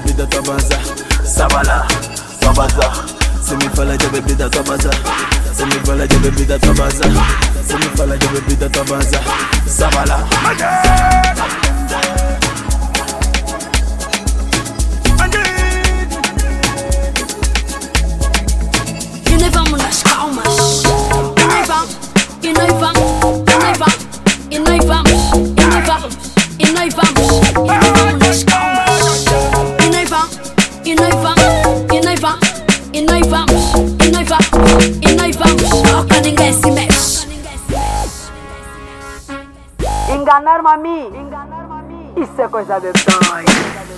bebida, tua bazar. Sabala, tua bazar. Se me fala de bebida, tua bazar. Se me fala de bebida, tua bazar. Se me fala de bebida, tua bazar. Sabala. E nós vamos nas calmas. E nós vamos, e nós vamos, e nós vamos, e nós vamos, e nós vamos, e nós vamos, e nós vamos nas calmas. E nós vamos, e nós vamos, e nós vamos, e nós vamos, e nós vamos, e nós vamos, pra ninguém se mexe. Enganaram a mim, isso é coisa de doido.